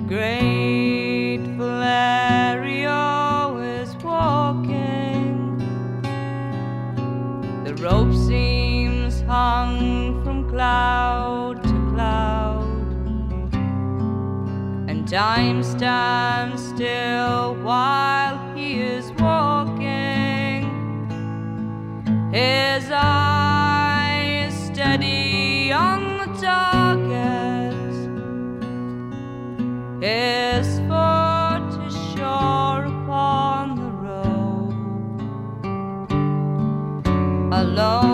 great Valerio is walking. The rope seems hung from cloud to cloud, and time stands still while he is walking. His eyes steady on the target, his foot is sure upon the road. Alone